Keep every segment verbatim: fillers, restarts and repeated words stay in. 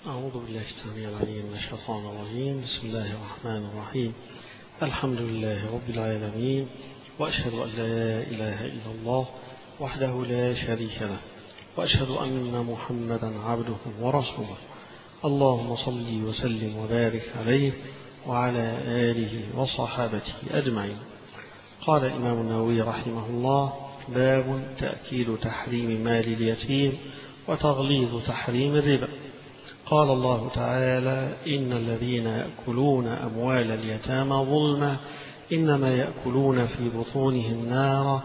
أعوذ بالله السميع العليم من الشيطان الرجيم. بسم الله الرحمن الرحيم. الحمد لله رب العالمين، وأشهد أن لا إله إلا الله وحده لا شريك له، وأشهد أن محمدا عبده ورسوله. اللهم صل وسلم وبارك عليه وعلى آله وصحابته أجمعين. قال الإمام النووي رحمه الله: باب تأكيد تحريم مال اليتيم وتغليظ تحريم الربا. قال الله تعالى: إن الذين يأكلون أموال اليتامى ظلما إنما يأكلون في بطونهم نارا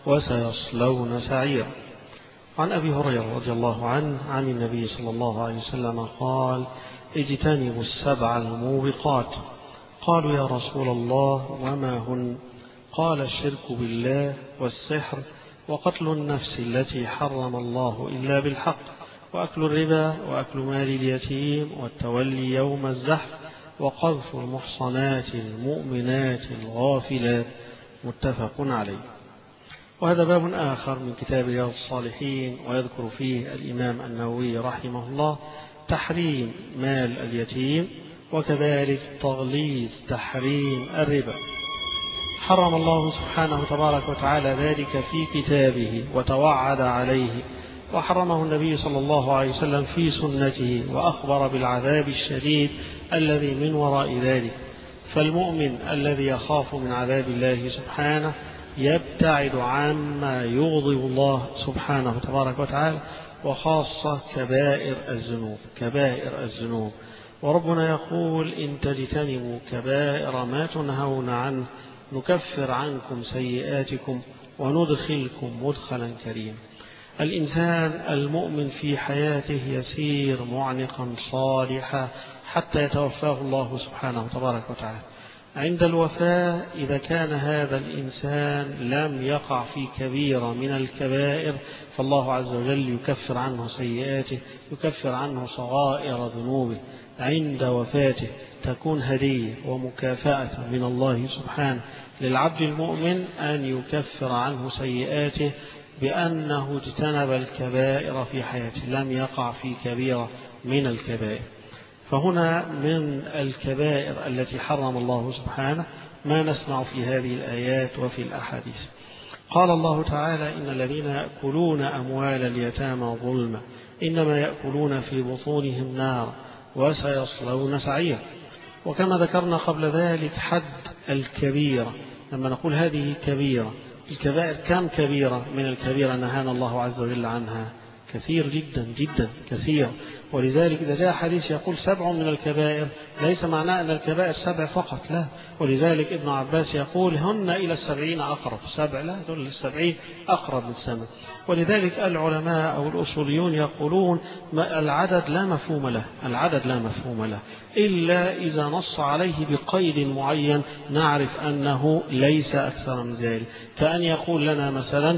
وسيصلون سعيرا. عن أبي هريرة رضي الله عنه عن النبي صلى الله عليه وسلم قال: اجتنبوا السبع الموبقات. قالوا: يا رسول الله وما هن؟ قال: الشرك بالله والسحر وقتل النفس التي حرم الله إلا بالحق وأكل الربا وأكل مال اليتيم والتولي يوم الزحف وقذف المحصنات المؤمنات الغافلات. متفق عليه. وهذا باب آخر من كتاب رياض الصالحين، ويذكر فيه الإمام النووي رحمه الله تحريم مال اليتيم وكذلك تغليظ تحريم الربا. حرم الله سبحانه تبارك وتعالى ذلك في كتابه وتوعد عليه، وحرمه النبي صلى الله عليه وسلم في سنته، وأخبر بالعذاب الشديد الذي من وراء ذلك. فالمؤمن الذي يخاف من عذاب الله سبحانه يبتعد عما يغضب الله سبحانه تبارك وتعالى، وخاصة كبائر الذنوب كبائر الذنوب. وربنا يقول: إن تجتنبوا كبائر ما تنهون عنه نكفر عنكم سيئاتكم وندخلكم مدخلا كريما. الإنسان المؤمن في حياته يسير معنقا صالحا حتى يتوفاه الله سبحانه تبارك وتعالى. عند الوفاة إذا كان هذا الإنسان لم يقع في كبيرة من الكبائر فالله عز وجل يكفر عنه سيئاته، يكفر عنه صغائر ذنوبه. عند وفاته تكون هدية ومكافأة من الله سبحانه للعبد المؤمن أن يكفر عنه سيئاته بأنه اجتنب الكبائر في حياته، لم يقع في كبيرة من الكبائر. فهنا من الكبائر التي حرم الله سبحانه ما نسمع في هذه الآيات وفي الأحاديث. قال الله تعالى: إن الذين يأكلون أموال اليتامى ظلما إنما يأكلون في بطونهم نارا وسيصلون سعيرا. وكما ذكرنا قبل ذلك حد الكبيرة، لما نقول هذه كبيرة، الكبائر كم كبيرة من الكبيرة نهانا الله عز وجل عنها؟ كثير جدا جدا كثير. ولذلك إذا جاء حديث يقول سبع من الكبائر ليس معناه أن الكبائر سبع فقط، لا. ولذلك ابن عباس يقول: هن إلى السبعين أقرب. سبع لا، دول للسبعين أقرب من سنة. ولذلك العلماء أو الأصوليون يقولون العدد لا مفهوم له، العدد لا مفهوم له إلا إذا نص عليه بقيد معين نعرف أنه ليس أكثر من ذلك. كأن يقول لنا مثلا: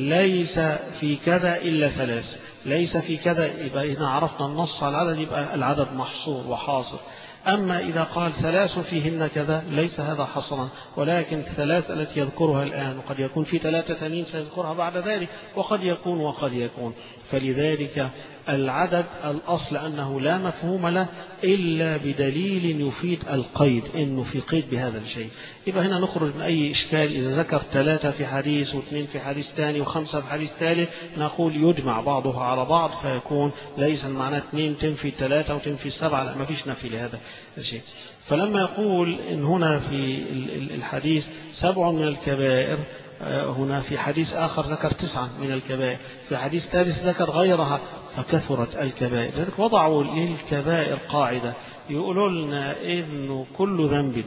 ليس في كذا إلا ثلاث، ليس في كذا، يبقى إذا عرفنا النص على العدد يبقى العدد محصور وحاصر. أما إذا قال ثلاث فيهن كذا ليس هذا حصرا، ولكن ثلاث التي يذكرها الآن، وقد يكون في ثلاثة ثانيين سيذكرها بعد ذلك، وقد يكون وقد يكون. فلذلك العدد الأصل أنه لا مفهوم له إلا بدليل يفيد القيد، إنه في قيد بهذا الشيء. يبقى هنا نخرج من أي إشكال. إذا ذكر ثلاثة في حديث واثنين في حديث ثاني وخمسة في حديث ثالث نقول يجمع بعضها على بعض، فيكون ليس معناه اثنين تنفي ثلاثة وتنفي سبعة، لا، ما فيش نفي لهذا الشيء. فلما يقول إن هنا في الحديث سبع من الكبائر، هنا في حديث آخر ذكر تسعة من الكبائر، في حديث ثالث ذكر غيرها، فكثرت الكبائر. لذلك وضعوا للكبائر قاعدة، يقولوا لنا إنه كل ذنب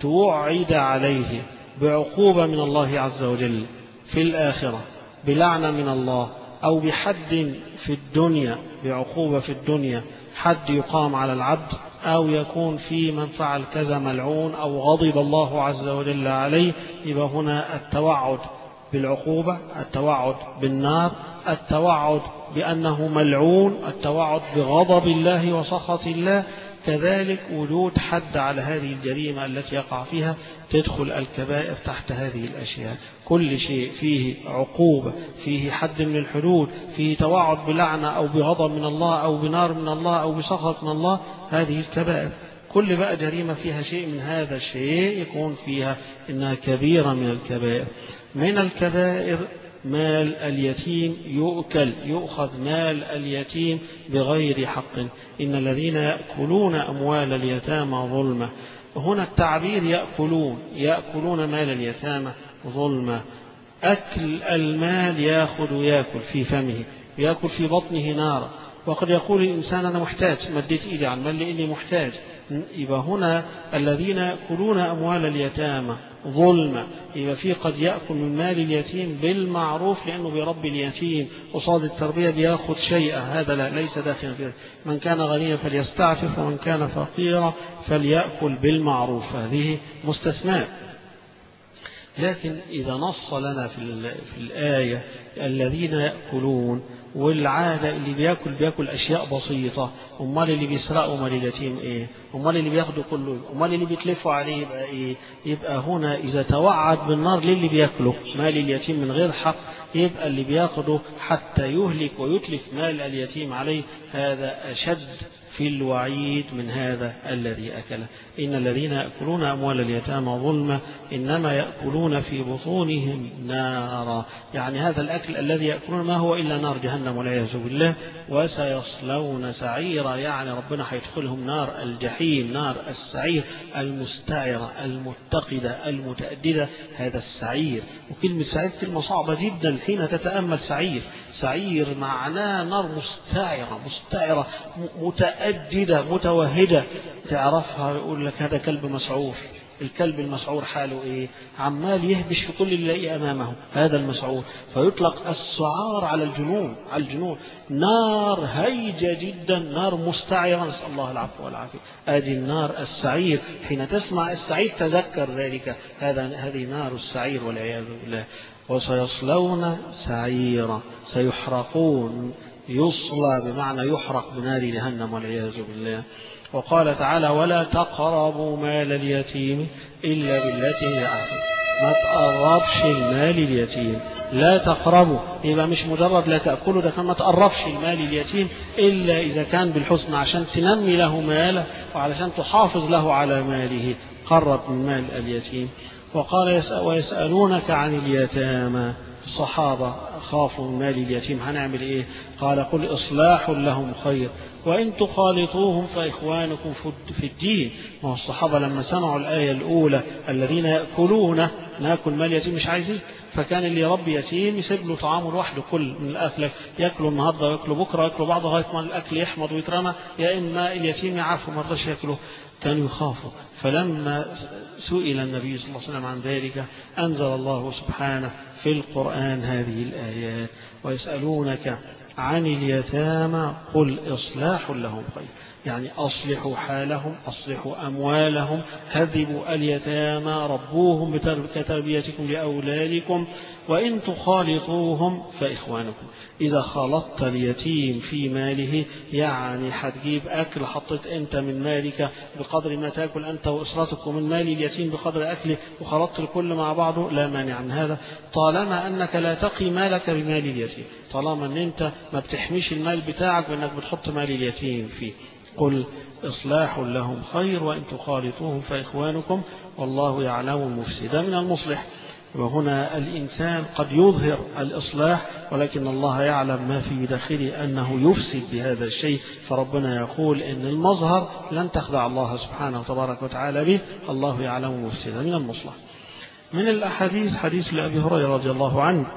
توعد عليه بعقوبة من الله عز وجل في الآخرة، بلعنة من الله، أو بحد في الدنيا، بعقوبة في الدنيا، حد يقام على العبد، أو يكون في من فعل كذا ملعون أو غضب الله عز وجل عليه، يبقى هنا التوعد بالعقوبة، التوعد بالنار، التوعد بأنه ملعون، التوعد بغضب الله وسخط الله، كذلك وجود حد على هذه الجريمة التي يقع فيها تدخل الكبائر تحت هذه الأشياء. كل شيء فيه عقوبة، فيه حد من الحدود، فيه توعد بلعنة أو بغضب من الله أو بنار من الله أو بسخط من الله، هذه الكبائر. كل بقى جريمة فيها شيء من هذا الشيء يكون فيها إنها كبيرة من الكبائر. من الكبائر مال اليتيم يؤكل، يؤخذ مال اليتيم بغير حق. إن الذين يأكلون أموال اليتامى ظلما، هنا التعبير يأكلون، يأكلون مال اليتامى ظلما. أكل المال يأخذ ويأكل في فمه، يأكل في بطنه نارا. وقد يقول الإنسان أنا محتاج، مديت إيدي عن مال لإني محتاج. يبقى هنا الذين يأكلون أموال اليتامى ظلما، يبقى في قد يأكل من مال اليتيم بالمعروف لأنه بيربي اليتيم قصاد التربية بيأخذ شيئا، هذا لا ليس داخلا فيه. من كان غنيا فليستعفف ومن كان فقيرا فليأكل بالمعروف، هذه مستثناء. لكن إذا نص لنا في, في الآية الذين يأكلون، والعادة اللي بيأكل بيأكل أشياء بسيطة، أمال اللي بيسرقوا مال اليتيم إيه؟ أمال اللي بياخدوا كله، أمال اللي بيتلفوا عليه يبقى إيه؟ يبقى هنا إذا توعد بالنار للي بيأكله مال اليتيم من غير حق، يبقى اللي بياخده حتى يهلك ويتلف مال اليتيم عليه، هذا أشد في الوعيد من هذا الذي أكله. إن الذين يأكلون أموال اليتامى ظلما إنما يأكلون في بطونهم نارا، يعني هذا الأكل الذي يأكلون ما هو إلا نار جهنم والعياذ بالله، وسيصلون سعيرا، يعني ربنا حيدخلهم نار الجحيم، نار السعير المستعرة المتقدة المتأددة، هذا السعير. وكلمة سعير كلمة صعبة جدا حين تتأمل. سعير سعير معناه نار مستعرة مستعرة متأددة متوهدة، تعرفها يقول لك هذا كلب مسعور. الكلب المسعور حاله إيه؟ عمال يهبش في كل اللي يلاقيه أمامه، هذا المسعور. فيطلق السعار على الجنون، على الجنون. نار هيجة جدا، نار مستعرة، نسأل الله العفو والعافية. هذه النار السعير، حين تسمع السعير تذكر ذلك، هذا هذه نار السعير والعياذ بالله. وسيصلون سعيرا، سيحرقون، يصلى بمعنى يحرق بنار جهنم والعياذ بالله. وقال تعالى ولا تقربوا مال اليتيم إلا بالتي هي أحسن، ما تقربش المال اليتيم، لا تقربوا، يبقى مش مجرد لا تأكلوا، ده كان ما تقربش المال اليتيم إلا إذا كان بالحسن، عشان تنمي له ماله وعلشان تحافظ له على ماله، قرب من مال اليتيم. وقال ويسألونك عن اليتامى، الصحابة خافوا من مال اليتيم، هنعمل إيه؟ قال قل إصلاح لهم خير وإن تخالطوهم فإخوانكم في الدين. ما هو الصحابة لما سمعوا الآية الأولى الذين يأكلون ناكل مال يتيم مش عايزين، فكان اللي يربي يتيم يسيب له طعامه لوحده، كل من الأكل يأكله النهارده ويأكله بكره ويأكله بعضه لغاية ما الأكل يحمض ويترمى، يا إما اليتيم يعفو ما رضاش يأكله، كانوا يخافوا. فلما سئل النبي صلى الله عليه وسلم عن ذلك أنزل الله سبحانه في القرآن هذه الآيات ويسألونك عن اليتامى قل إصلاح لهم خير، يعني أصلحوا حالهم، أصلحوا أموالهم، هذبوا اليتامى، ربوهم كتربيتكم لأولادكم، وإن تخالطوهم فإخوانكم. إذا خالطت اليتيم في ماله يعني هتجيب أكل، حطيت أنت من مالك بقدر ما تأكل أنت وأسرتك، ومن مال اليتيم بقدر أكله، وخلطت الكل مع بعضه، لا مانع من هذا طالما أنك لا تقي مالك بمال اليتيم، طالما أن أنت ما بتحميش المال بتاعك بأنك بتحط مال اليتيم فيه. قل إصلاح لهم خير وإن تخالطوهم فإخوانكم والله يعلم المفسد من المصلح. وهنا الإنسان قد يظهر الإصلاح ولكن الله يعلم ما في داخله أنه يفسد بهذا الشيء، فربنا يقول إن المظهر لن تخدع الله سبحانه وتبارك وتعالى به، الله يعلم المفسد من المصلح. من الأحاديث حديث لأبي هريرة رضي الله عنه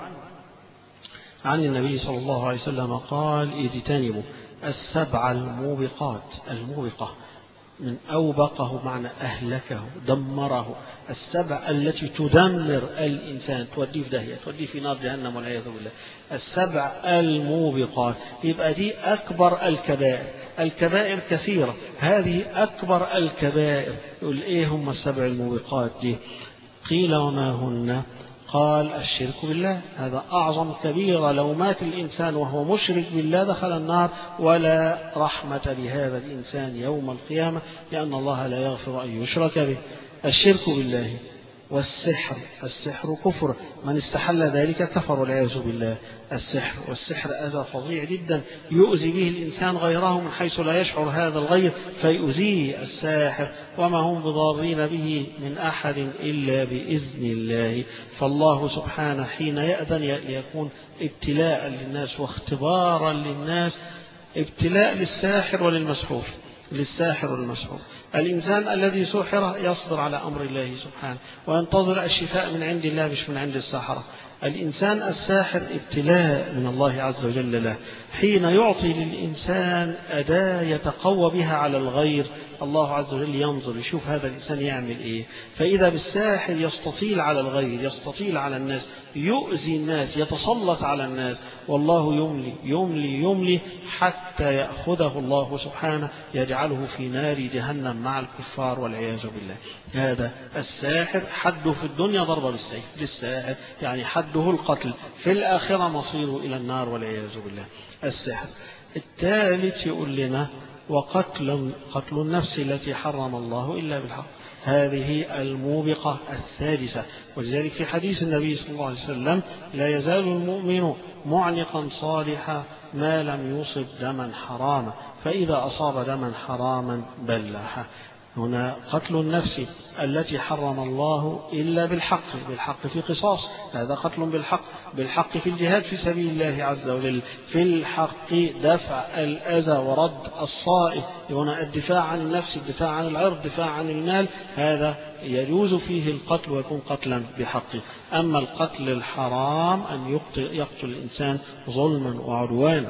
عن النبي صلى الله عليه وسلم قال اجتنبوا السبع الموبقات، الموبقة من أوبقه معنى أهلكه دمره، السبع التي تدمر الإنسان توديه في داهية، توديه في نار جهنم والعياذ بالله، السبع الموبقات. يبقى دي أكبر الكبائر، الكبائر كثيرة، هذه أكبر الكبائر. يقول إيه هم السبع الموبقات دي؟ قيل وما هن؟ قال الشرك بالله، هذا أعظم كبيرة، لو مات الإنسان وهو مشرك بالله دخل النار، ولا رحمة لهذا الإنسان يوم القيامة، لأن الله لا يغفر أن يشرك به. الشرك بالله. والسحر، السحر كفر، من استحل ذلك كفر والعياذ بالله. السحر، والسحر أذى فظيع جدا يؤذي به الإنسان غيره من حيث لا يشعر هذا الغير فيؤذيه الساحر، وما هم بضارين به من أحد إلا بإذن الله. فالله سبحانه حين يأذن ليكون ابتلاء للناس واختبارا للناس، ابتلاء للساحر وللمسحور، للساحر والمسحور. الإنسان الذي سحر يصبر على أمر الله سبحانه وينتظر الشفاء من عند الله مش من عند الساحرة. الإنسان الساحر ابتلاء من الله عز وجل له، حين يعطي للإنسان أداة يتقوى بها على الغير، الله عز وجل ينظر يشوف هذا الإنسان يعمل إيه، فإذا بالساحر يستطيل على الغير، يستطيل على الناس، يؤذي الناس، يتسلط على الناس، والله يملي يملي يملي حتى يأخذه الله سبحانه يجعله في نار جهنم مع الكفار والعياذ بالله. هذا الساحر حده في الدنيا ضرب بالسيف للساحر، يعني حده القتل، في الآخرة مصيره إلى النار والعياذ بالله. السحر. الثالث يقول لنا وقتل قتل النفس التي حرم الله إلا بالحق، هذه الموبقة الثالثة. ولذلك في حديث النبي صلى الله عليه وسلم لا يزال المؤمن معنقا صالحا ما لم يصب دما حراما، فإذا أصاب دما حراما بلعه. هنا قتل النفس التي حرم الله إلا بالحق، بالحق في قصاص، هذا قتل بالحق، بالحق في الجهاد في سبيل الله عز وجل، في الحق دفع الأذى ورد الصائل، هنا الدفاع عن النفس، الدفاع عن العرض، الدفاع عن المال، هذا يجوز فيه القتل ويكون قتلا بحقه. أما القتل الحرام أن يقتل الإنسان ظلما وعدوانا.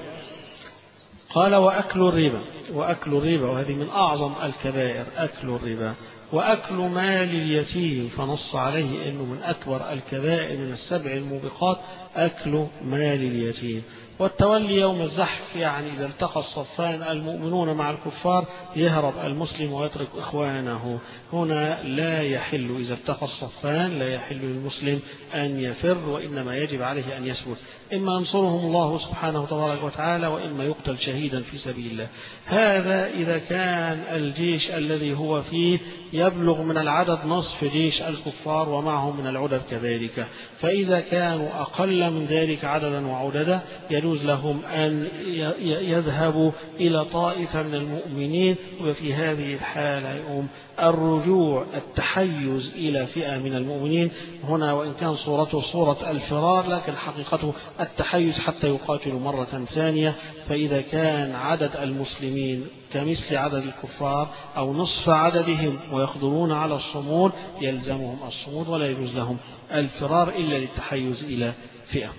قال وأكل الربا، وأكل الربا، وهذه من أعظم الكبائر، أكل الربا وأكل مال اليتيم، فنص عليه أنه من أكبر الكبائر من السبع الموبقات أكل مال اليتيم. والتولي يوم الزحف، يعني إذا التقى الصفان المؤمنون مع الكفار يهرب المسلم ويترك إخوانه. هنا لا يحل، إذا التقى الصفان لا يحل للمسلم أن يفر، وإنما يجب عليه أن يثبت، إما ينصرهم الله سبحانه وتبارك وتعالى وإما يقتل شهيدا في سبيل الله. هذا إذا كان الجيش الذي هو فيه يبلغ من العدد نصف جيش الكفار ومعهم من العدد كذلك، فإذا كانوا أقل من ذلك عددا وعددا يجوز لهم أن يذهبوا إلى طائفة من المؤمنين، وفي هذه الحالة يقوم الرجوع التحيز إلى فئة من المؤمنين. هنا وإن كان صورته صورة الفرار لكن حقيقته التحيز حتى يقاتلوا مرة ثانية. فإذا كان عدد المسلمين كمثل عدد الكفار أو نصف عددهم ويقدرون على الصمود يلزمهم الصمود، ولا يجوز لهم الفرار إلا للتحيز إلى فئة.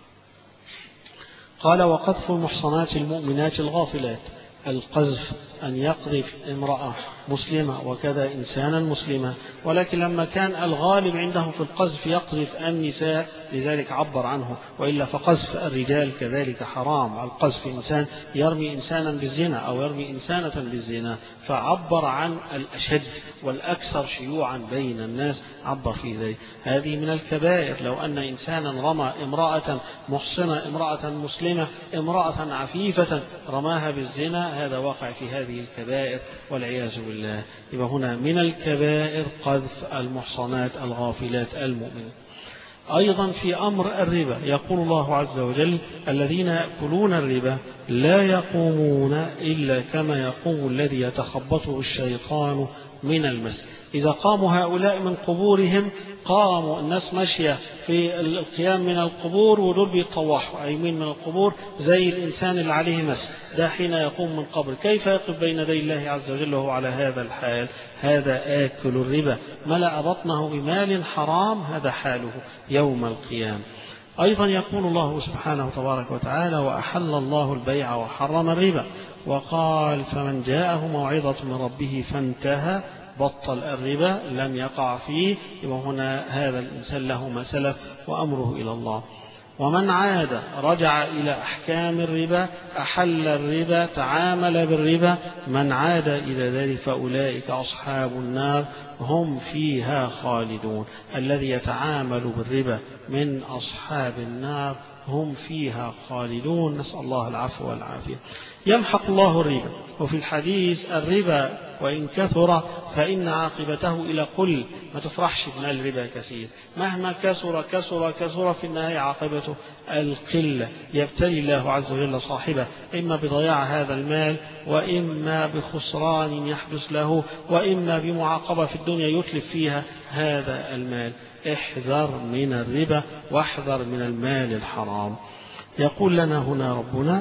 قال وقذف المحصنات المؤمنات الغافلات، القذف أن يقذف امرأة مسلمة وكذا إنسانا مسلما، ولكن لما كان الغالب عنده في القذف يقذف النساء لذلك عبر عنه، وإلا فقذف الرجال كذلك حرام. القذف إنسان يرمي إنسانا بالزنا أو يرمي إنسانة بالزنا، فعبر عن الأشد والأكثر شيوعا بين الناس، عبر في ذلك. هذه من الكبائر، لو أن إنسانا رمى امرأة محصنة، امرأة مسلمة، امرأة عفيفة رماها بالزنا، هذا واقع في هذه الكبائر والعياذ بالله. يبقى هنا من الكبائر قذف المحصنات الغافلات المؤمنات. أيضا في أمر الربا يقول الله عز وجل الذين يأكلون الربا لا يقومون إلا كما يقوم الذي يتخبطه الشيطان من المس. إذا قاموا هؤلاء من قبورهم، قاموا الناس ماشية في القيام من القبور ودول بيطوحوا أيمين من القبور زي الإنسان اللي عليه مس، ده حين يقوم من قبر كيف يقف بين يدي الله عز وجل وهو على هذا الحال؟ هذا آكل الربا ملأ بطنه بمال حرام، هذا حاله يوم القيامة. أيضا يقول الله سبحانه وتبارك وتعالى وأحل الله البيع وحرم الربا، وقال فمن جاءه موعظة من ربه فانتهى بطل الربا لم يقع فيه. وهنا هذا الإنسان له ما سلف وأمره إلى الله. ومن عاد رجع إلى أحكام الربا، أحل الربا، تعامل بالربا. من عاد إلى ذلك فأولئك أصحاب النار هم فيها خالدون. الذي يتعامل بالربا من أصحاب النار هم فيها خالدون. نسأل الله العفو والعافية. يمحق الله الربا. وفي الحديث الربا وإن كثر فإن عاقبته إلى قل. ما تفرحش بمال الربا كثير، مهما كثر كثر كثر في النهاية عاقبته القلة. يبتلي الله عز وجل صاحبه إما بضياع هذا المال، وإما بخسران يحدث له، وإما بمعاقبة في الدنيا يتلف فيها هذا المال. احذر من الربا واحذر من المال الحرام. يقول لنا هنا ربنا: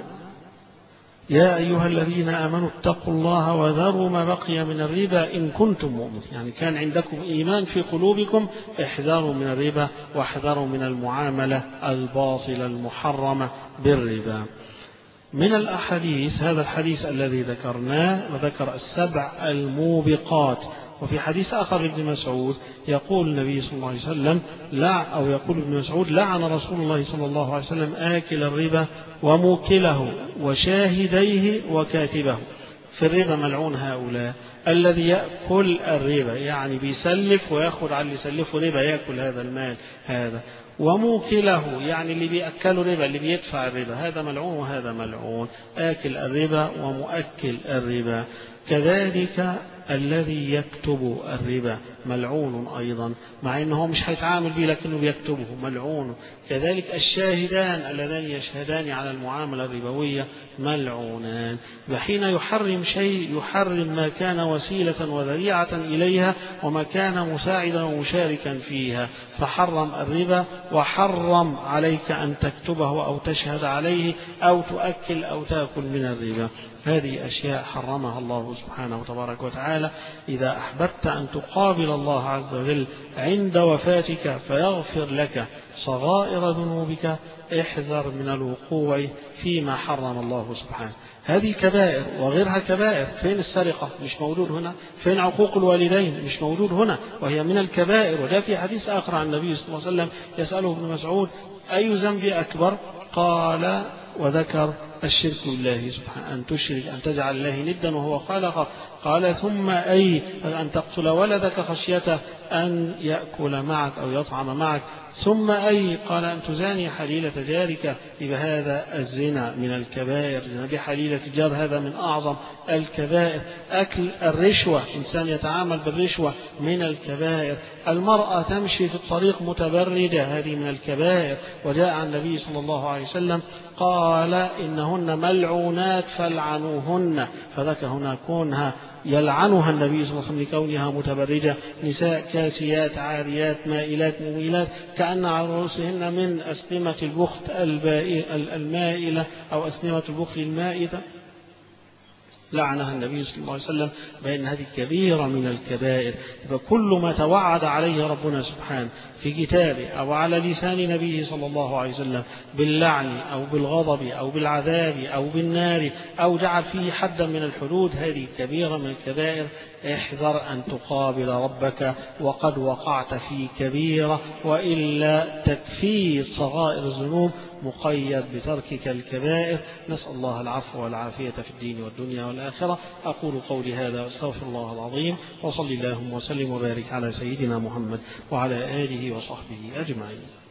يا أيها الذين آمنوا اتقوا الله وذروا ما بقي من الربا إن كنتم مؤمنين. يعني كان عندكم إيمان في قلوبكم، احذروا من الربا واحذروا من المعاملة الباطلة المحرمة بالربا. من الأحاديث هذا الحديث الذي ذكرناه، وذكر السبع الموبقات. وفي حديث آخر لابن مسعود يقول النبي صلى الله عليه وسلم لا أو يقول ابن مسعود: لعن رسول الله صلى الله عليه وسلم آكل الربا وموكله وشاهديه وكاتبه. في الربا ملعون هؤلاء: الذي يأكل الربا يعني بيسلف ويأخذ على اللي يسلفه ربا، يأكل هذا المال هذا. وموكله يعني اللي بيأكله ربا، اللي بيدفع الربا، هذا ملعون وهذا ملعون. آكل الربا ومؤكل الربا. كذلك الذي يكتب الربا ملعون أيضا، مع أنه مش هيتعامل به لكنه بيكتبه، ملعون. كذلك الشاهدان اللذان يشهدان على المعاملة الربوية ملعونان. وحين يحرم شيء يحرم ما كان وسيلة وذريعة إليها وما كان مساعدا ومشاركا فيها، فحرم الربا وحرم عليك أن تكتبه أو تشهد عليه أو تؤكل أو تأكل من الربا. هذه أشياء حرمها الله سبحانه وتبارك وتعالى. إذا أحببت أن تقابل الله عز وجل عند وفاتك فيغفر لك صغائر ذنوبك، احذر من الوقوع فيما حرم الله سبحانه. هذه كبائر وغيرها كبائر. فين السرقة؟ مش موجود هنا. فين عقوق الوالدين؟ مش موجود هنا، وهي من الكبائر. وجاء في حديث آخر عن النبي صلى الله عليه وسلم يسأله ابن مسعود: أي ذنب أكبر؟ قال وذكر الشرك بالله سبحانه، أن تشرك أن تجعل الله ندا وهو خلقك. قال ثم أي؟ أن تقتل ولدك خشية أن يأكل معك أو يطعم معك. ثم أي؟ قال أن تزاني حليلة جارك. بهذا الزنا من الكبائر، زنا بحليلة الجار هذا من أعظم الكبائر. أكل الرشوة، إنسان يتعامل بالرشوة من الكبائر. المرأة تمشي في الطريق متبرجة، هذه من الكبائر. وجاء عن النبي صلى الله عليه وسلم قال إنهن ملعونات فلعنوهن، فذكر هنا كونها يلعنها النبي صلى الله عليه وسلم لكونها متبرجة. نساء كاسيات عاريات مائلات مميلات كأن على رؤوسهن من أسنمة البخت المائلة أو أسنمة البخت المائلة، لعنها النبي صلى الله عليه وسلم، بأن هذه كبيرة من الكبائر. فكل ما توعد عليه ربنا سبحانه في كتابه أو على لسان نبيه صلى الله عليه وسلم باللعن أو بالغضب أو بالعذاب أو بالنار أو جعل فيه حدا من الحدود، هذه كبيرة من الكبائر. احذر أن تقابل ربك وقد وقعت في كبيرة، وإلا تكفير صغائر الذنوب مقيد بتركك الكبائر. نسأل الله العفو والعافية في الدين والدنيا والآخرة. أقول قولي هذا واستغفر الله العظيم، وصلي اللهم وسلم وبارك على سيدنا محمد وعلى آله وصحبه أجمعين.